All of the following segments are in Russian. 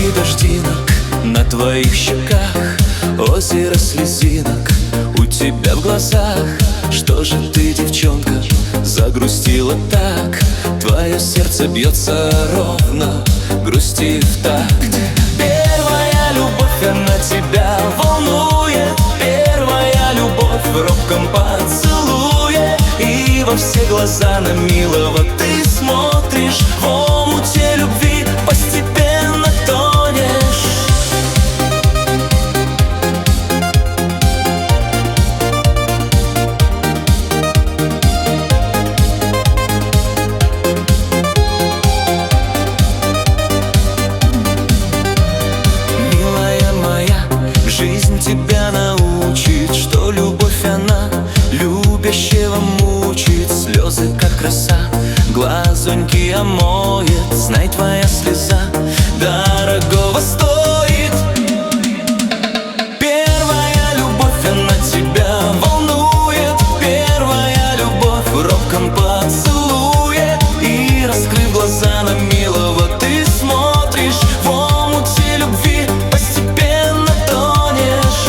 дождинок на твоих щеках, озеро слезинок у тебя в глазах. Что же ты, девчонка, загрустила так? Твое сердце бьется ровно, грусти в такт. Первая любовь, она тебя волнует. Первая любовь в робком поцелуе. И во все глаза на милого ты смотришь. В омуте любви постепенно тонешь. Милая моя, жизнь тебя научит, что любовь она любящего мучит. Слезы, как роса, глазоньки омоет. Знай, твоя слеза дорогого стоит. Первая любовь, она тебя волнует. Первая любовь в робком поцелуе. И раскрыв глаза на милого ты смотришь. В омуте любви постепенно тонешь.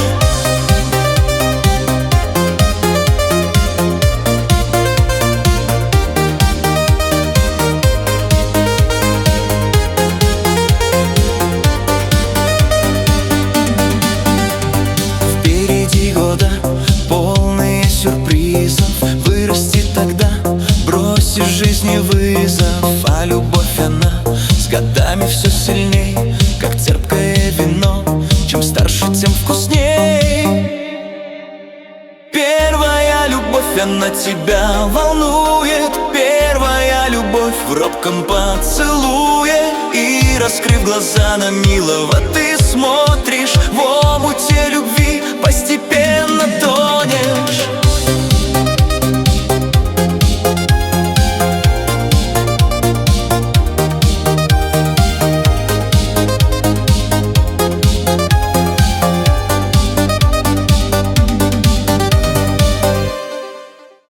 Впереди года, полные сюрпризов. Вырасти тогда, бросишь жизни вызов. А любовь она с годами все сильней, как терпкое вино. Чем старше, тем вкусней. Первая любовь, она тебя волнует. Первая любовь в робком поцелуе. И раскрыв глаза на милого ты смотришь. В омуте любви постепенно тонешь.